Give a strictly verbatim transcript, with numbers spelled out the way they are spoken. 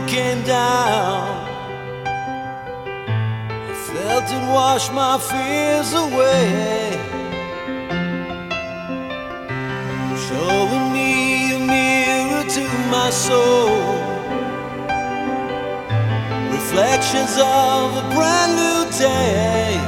came down, I felt it wash my fears away, showing me a mirror to my soul, reflections of a brand new day.